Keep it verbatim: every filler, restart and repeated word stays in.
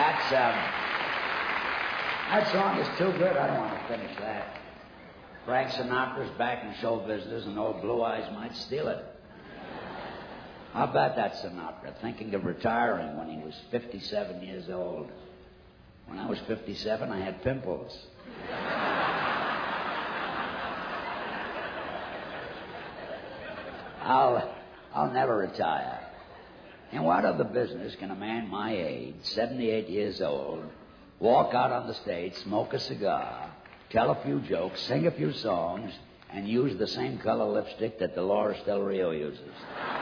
That's, um, that song is too good. I don't want to finish that. Frank Sinatra's back in show business, and old Blue Eyes might steal it. How about that Sinatra, thinking of retiring when he was fifty-seven years old? When I was fifty-seven, I had pimples. I'll, I'll never retire. In what other business can a man my age, seventy-eight years old, walk out on the stage, smoke a cigar, tell a few jokes, sing a few songs, and use the same color lipstick that Dolores Del Rio uses?